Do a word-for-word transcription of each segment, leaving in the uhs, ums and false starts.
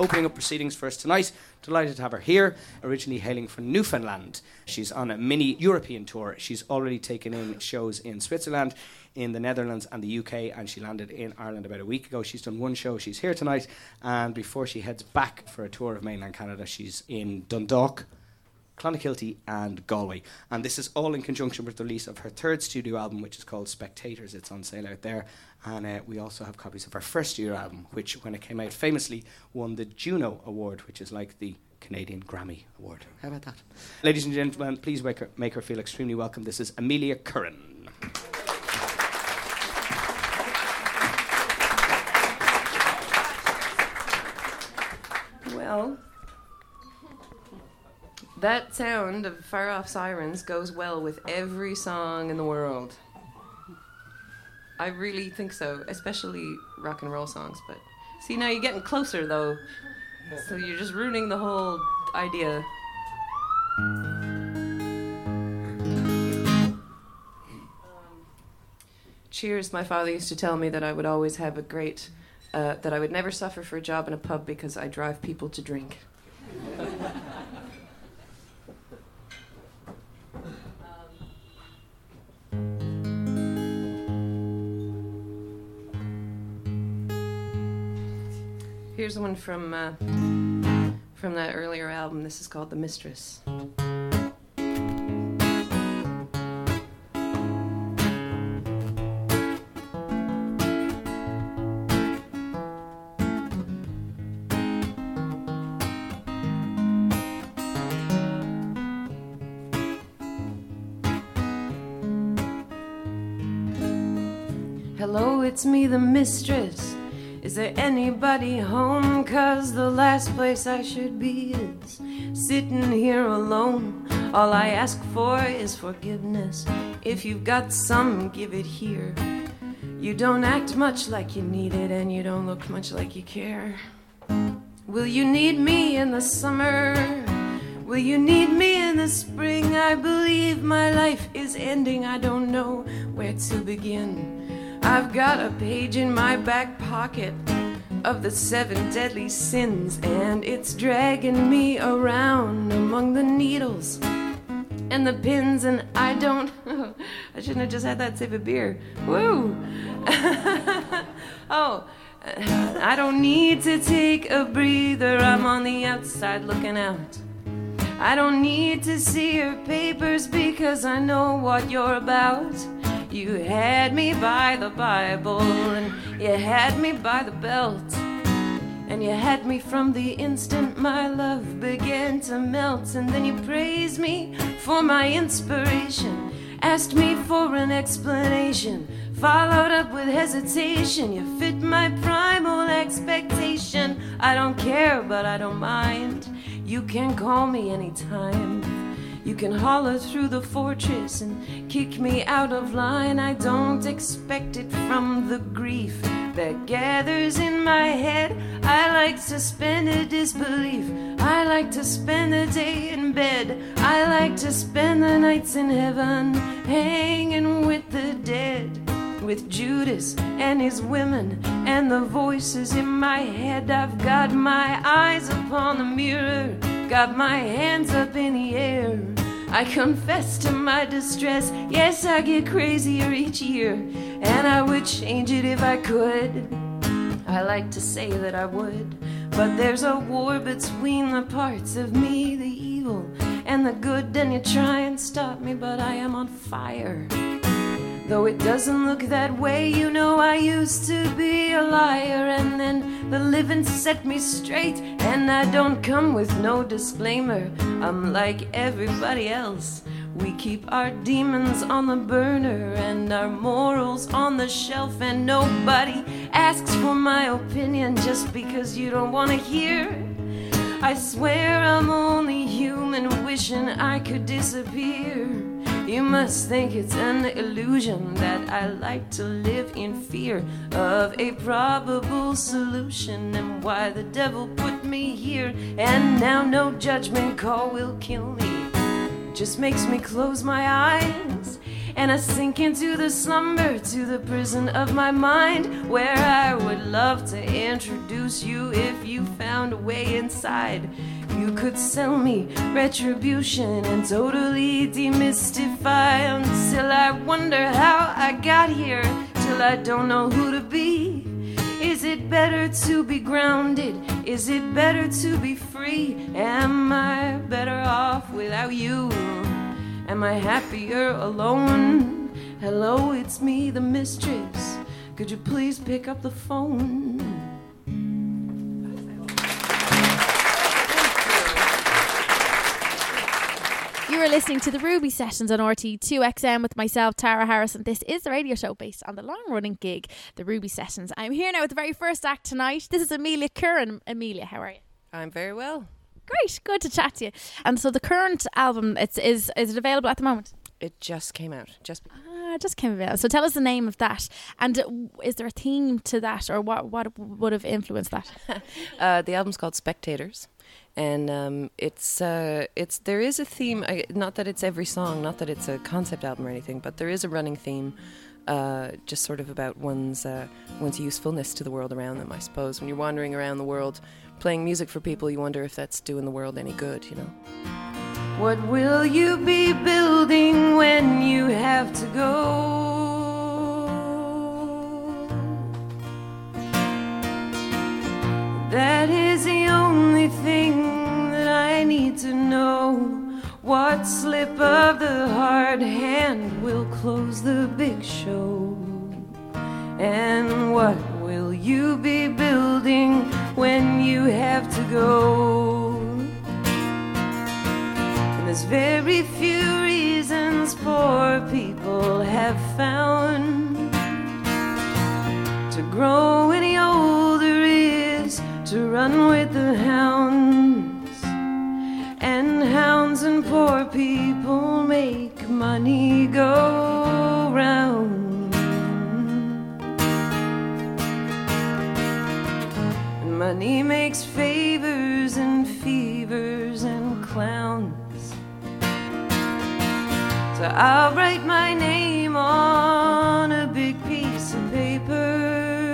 opening up proceedings for us tonight. Delighted to have her here, originally hailing from Newfoundland. She's on a mini European tour. She's already taken in shows in Switzerland, in the Netherlands and the U K, and she landed in Ireland about a week ago. She's done one show. She's here tonight, and before she heads back for a tour of mainland Canada, she's in Dundalk, Clonakilty and Galway. And this is all in conjunction with the release of her third studio album, which is called Spectators. It's on sale out there. And uh, we also have copies of her first studio album, which, when it came out, famously won the Juno Award, which is like the Canadian Grammy Award. How about that? Ladies and gentlemen, please make her, make her feel extremely welcome. This is Amelia Curran. Well, that sound of far-off sirens goes well with every song in the world. I really think so, especially rock and roll songs. But see, now you're getting closer, though, so you're just ruining the whole idea. Um, cheers. My father used to tell me that I would always have a great, uh, that I would never suffer for a job in a pub because I drive people to drink. Here's one from uh, from that earlier album. This is called The Mistress. Hello, it's me, the mistress. Is there anybody home? 'Cause the last place I should be is sitting here alone. All I ask for is forgiveness. If you've got some, give it here. You don't act much like you need it, and you don't look much like you care. Will you need me in the summer? Will you need me in the spring? I believe my life is ending. I don't know where to begin. I've got a page in my back pocket of the seven deadly sins, and it's dragging me around among the needles and the pins, and I don't... I shouldn't have just had that sip of beer. Woo! Oh, I don't need to take a breather. I'm on the outside looking out. I don't need to see your papers because I know what you're about. You had me by the Bible, and you had me by the belt, and you had me from the instant my love began to melt. And then you praised me for my inspiration, asked me for an explanation, followed up with hesitation. You fit my primal expectation. I don't care, but I don't mind. You can call me anytime. You can holler through the fortress and kick me out of line. I don't expect it from the grief that gathers in my head. I like to spend a disbelief. I like to spend the day in bed. I like to spend the nights in heaven, hanging with the dead, with Judas and his women and the voices in my head. I've got my eyes upon the mirror, got my hands up in the air. I confess to my distress. Yes, I get crazier each year, and I would change it if I could. I like to say that I would, but there's a war between the parts of me, the evil and the good, and you try and stop me, but I am on fire. Though it doesn't look that way, you know I used to be a liar, and then the living set me straight, and I don't come with no disclaimer. I'm like everybody else. We keep our demons on the burner and our morals on the shelf, and nobody asks for my opinion just because you don't want to hear. I swear I'm only human, wishing I could disappear. You must think it's an illusion that I like to live in fear of a probable solution, and why the devil put me here. And now no judgment call will kill me, just makes me close my eyes and I sink into the slumber, to the prison of my mind, where I would love to introduce you if you found a way inside. You could sell me retribution and totally demystify, until I wonder how I got here, till I don't know who to be. Is it better to be grounded? Is it better to be free? Am I better off without you? Am I happier alone? Hello, it's me, the mistress. Could you please pick up the phone? You are listening to the Ruby Sessions on R T two X M with myself, Tara Harris, and this is the radio show based on the long-running gig, the Ruby Sessions. I'm here now with the very first act tonight. This is Amelia Curran. Amelia, how are you? I'm very well. Great, good to chat to you. And so the current album, it's is is it available at the moment? It just came out. Just ah, just came out. So tell us the name of that, and uh, is there a theme to that, or what what would have influenced that? uh, the album's called Spectators. And um, it's uh, it's there is a theme. I, not that it's every song, not that it's a concept album or anything, but there is a running theme, uh, just sort of about one's uh, one's usefulness to the world around them. I suppose when you're wandering around the world, playing music for people, you wonder if that's doing the world any good. You know. What will you be building when you have to go? That is the only thing that I need to know. What slip of the hard hand will close the big show? And what will you be building when you have to go? And there's very few reasons poor people have found to grow any older is to run with the hounds, and hounds and poor people make money go round, and money makes favors and fevers and clowns. So I'll write my name on a big piece of paper,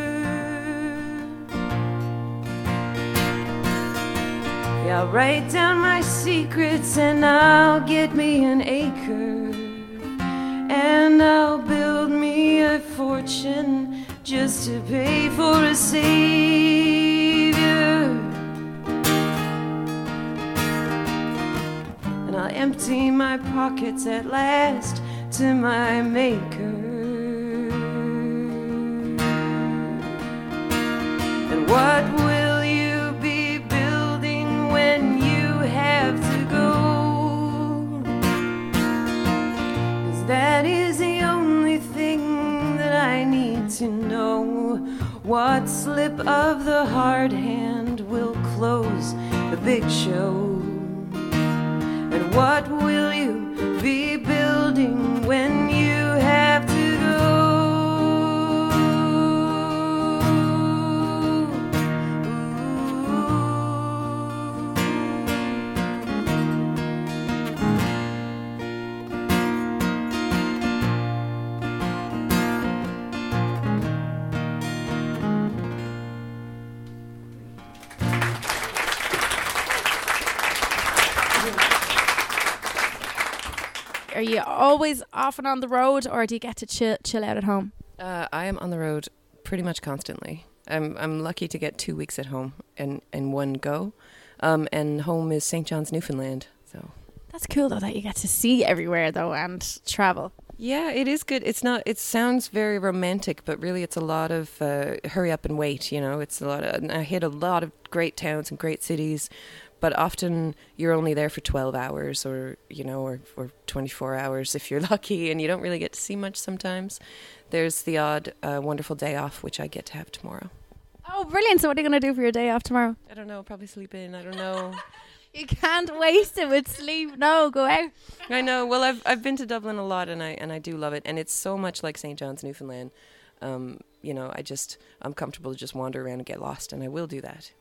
I'll write down my secrets, and I'll get me an acre, and I'll build me a fortune just to pay for a savior, and I'll empty my pockets at last to my maker. And what will when you have to go? 'Cause that is the only thing that I need to know. What slip of the hard hand will close the big show? And what will you be building when you have to go? Are you always off and on the road, or do you get to chill, chill out at home? Uh, I am on the road pretty much constantly. I'm I'm lucky to get two weeks at home in, in one go. Um, and home is Saint John's, Newfoundland. So that's cool though that you get to see everywhere though and travel. Yeah, it is good. It's not. It sounds very romantic, but really, it's a lot of uh, hurry up and wait. You know, it's a lot of. I hit a lot of great towns and great cities, but often you're only there for twelve hours, or you know, or or twenty-four hours if you're lucky, and you don't really get to see much. Sometimes there's the odd uh, wonderful day off, which I get to have tomorrow. Oh, brilliant! So, what are you going to do for your day off tomorrow? I don't know. Probably sleep in. I don't know. You can't waste it with sleep. No, go out. I know. Well, I've I've been to Dublin a lot, and I and I do love it, and it's so much like Saint John's, Newfoundland. Um, you know, I just I'm comfortable to just wander around and get lost, and I will do that.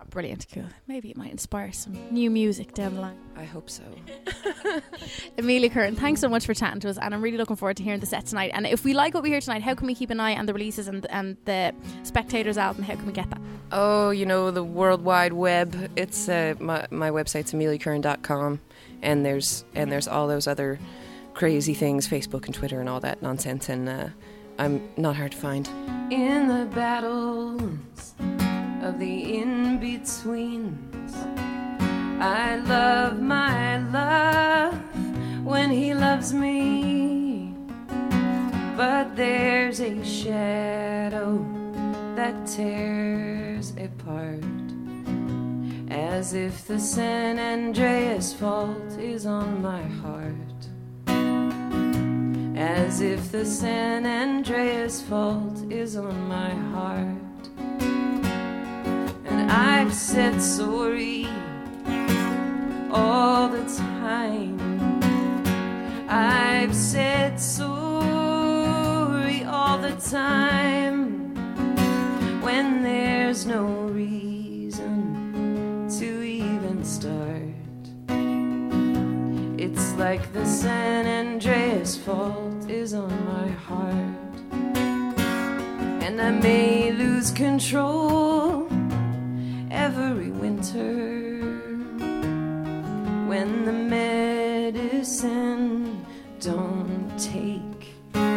Oh, brilliant, cool. Maybe it might inspire some new music down the line. I hope so. Amelia Curran, thanks so much for chatting to us, and I'm really looking forward to hearing the set tonight. And if we like what we hear tonight, how can we keep an eye on the releases and, and the Spectators album? How can we get that? Oh, you know, the World Wide Web. It's uh, my my website's amelia curran dot com, and there's and there's all those other crazy things, Facebook and Twitter and all that nonsense, and uh, I'm not hard to find. In the battles of the in-betweens, I love my love when he loves me, but there's a shadow that tears apart, as if the San Andreas fault is on my heart, as if the San Andreas fault is on my heart. And I've said sorry all the time, I've said sorry all the time, when there's no reason to even start. It's like the San Andreas fault is on my heart, and I may lose control every winter when the medicine don't take.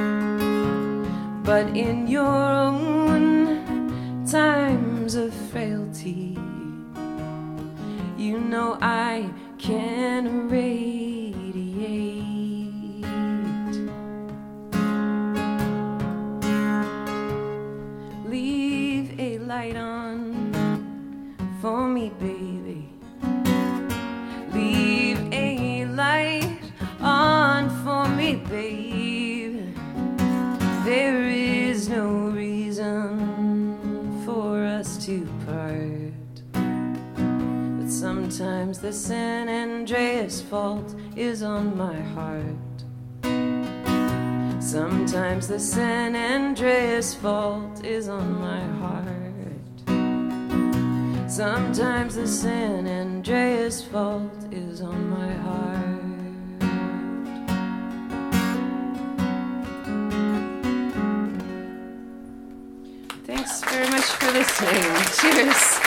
But in your own times of frailty, you know I can radiate. Leave a light on for me, baby. Leave a light on for me, babe. There is no reason for us to part, but sometimes the San Andreas fault is on my heart. Sometimes the San Andreas fault is on my heart. Sometimes the San Andreas fault is on my heart. Thanks very much for listening. Cheers.